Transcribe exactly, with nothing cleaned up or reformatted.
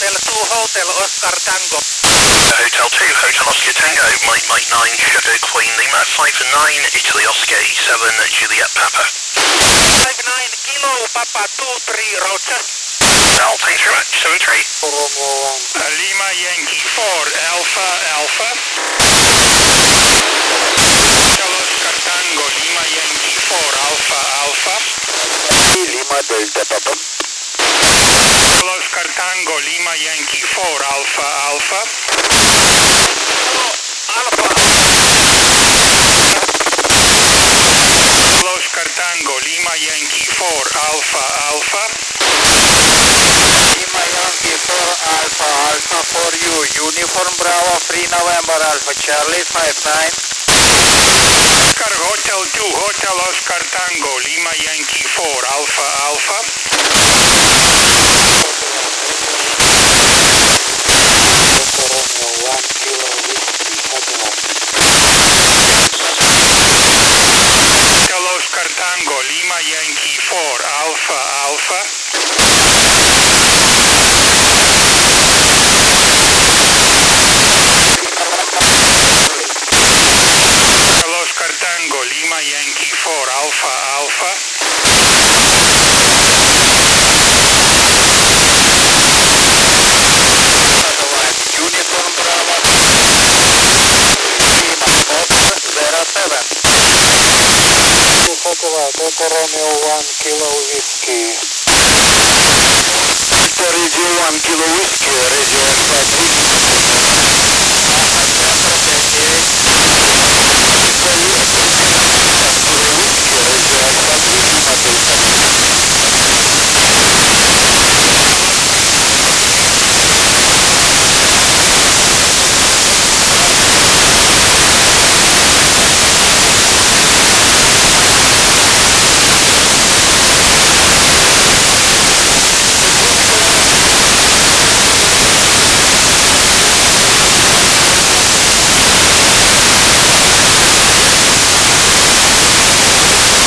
two Hotel Oscar Tango. Hotel two, Hotel Oscar Tango, Mike Mike nine, Sugar Queen, Lima five nine, Italy Oscar eighty-seven, Juliet Papa. five nine Kilo Papa two three Roger. Al, thanks very much, seven three. Uh, Lima Yankee four Alpha Alpha. Hotel Oscar Tango, Lima Yankee four Alpha Alpha. Lima Delta Papa. Hotel Oscar Tango, Lima Yankee four Alpha Alpha. Alpha. Hotel Oscar Tango, Lima Yankee four Alpha Alpha. Lima Yankee four Alpha Alpha for you. Uniform Bravo three November Alpha Charlie five nine. Oscar Hotel two Hotel Oscar Tango, Lima Yankee four Alpha Alpha. Hotel Oscar Tango, Lima Yankee four Alpha Alpha. Hotel Oscar Tango, Lima Yankee four Alpha Alpha. Uniform Bravo Lima Fox zero seven. Hotel Echo Romeo one Kilo Whiskey. Echo Review one Kilo Whiskey, resume taxi.